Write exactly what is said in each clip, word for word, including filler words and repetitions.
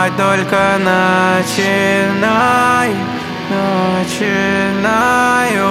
понимать, только начинай, начинаю.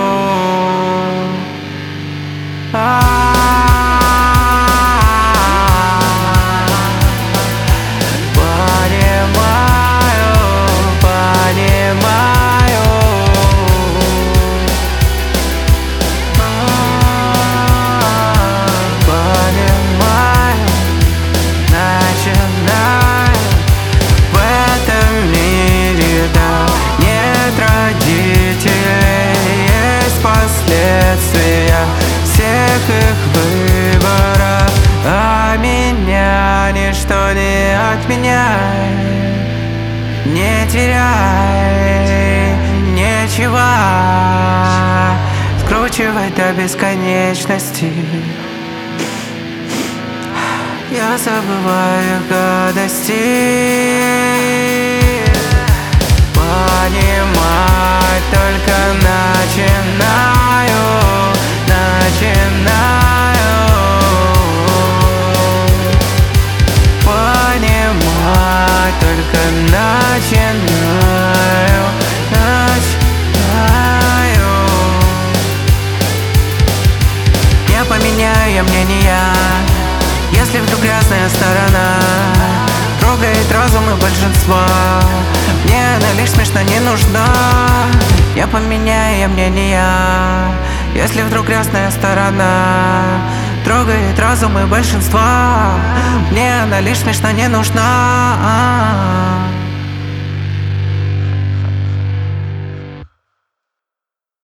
Всех их выборов, а меня ничто не отменяет. Не теряй ничего, скручивай до бесконечности. Я забываю гадости. Понимать только начинаю, начинаю. Понимать только начинаю, начинаю. Не поменяю я мнения, если вдруг грязная сторона трогает разум и большинство. Мне она лишь смешно не нужна. Я поменяю я мнения, если вдруг грязная сторона трогает разум и большинство. Мне она лишь смешно не нужна.